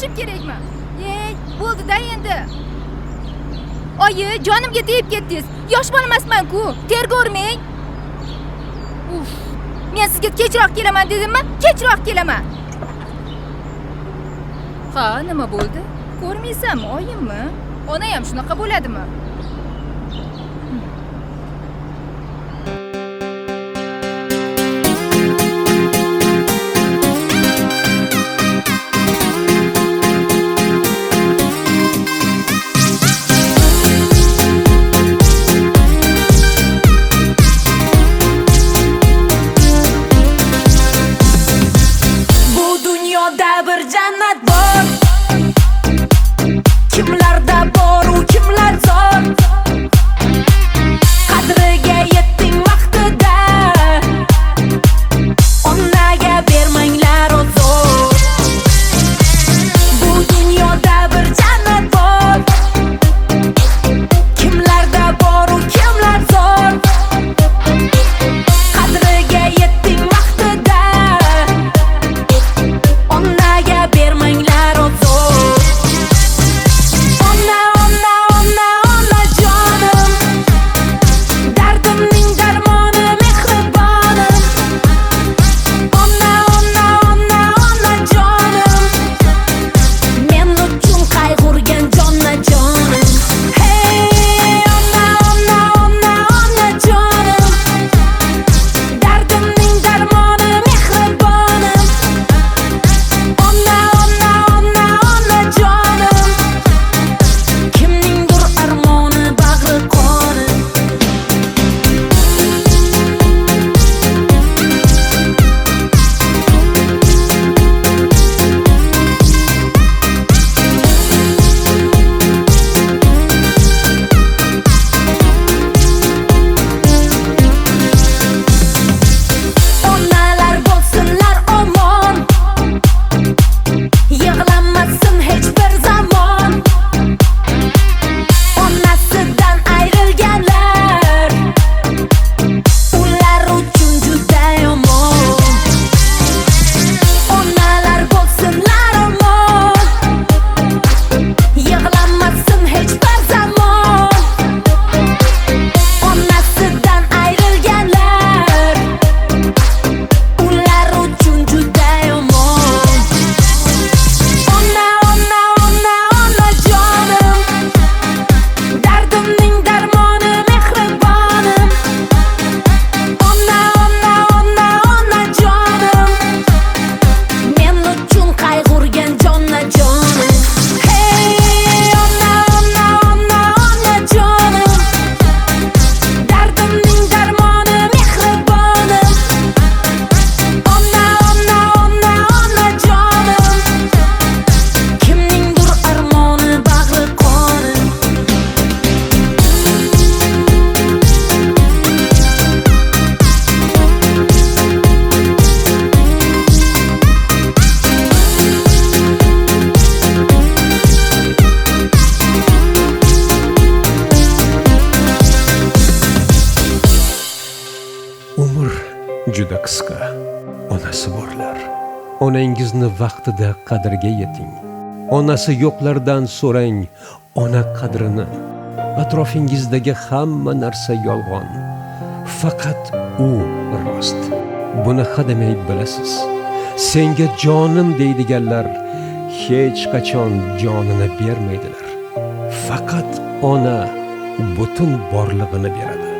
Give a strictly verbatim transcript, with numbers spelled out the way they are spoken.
ko'rishib kerakmi? Ey, bo'ldi-da endi. Oyi, jonimga tegib ketdingiz. Yosh bolamasman-ku, tergormang. Uf. Men sizga kechroq kelaman dedimmi? Kechroq kelaman. Ha, nima bo'ldi? Ko'rmaysanmi, oyimmi? Ona ham shunaqa bo'ladimi? Kimlarda bor u kimlar zo'r, qadriga yetding vaqtida, onaga bermanglar zo'r. Bu dunyoda bir jannat bor, kimlarda bor u kimlar zo'r, qadriga yetding vaqtida, onaga bermanglar zo'r. Juda qisqa. Onasi borlar. Onangizni vaqtida qadriga yeting. Onasi yo'qlardan so'rang ona qadrini. Atrofingizdagi hamma narsa yolg'on. Faqat u rost. Buni hademay bilasiz. Senga jonim deydiganlar hech qachon jonini bermaydilar. Faqat ona butun borlig'ini beradi.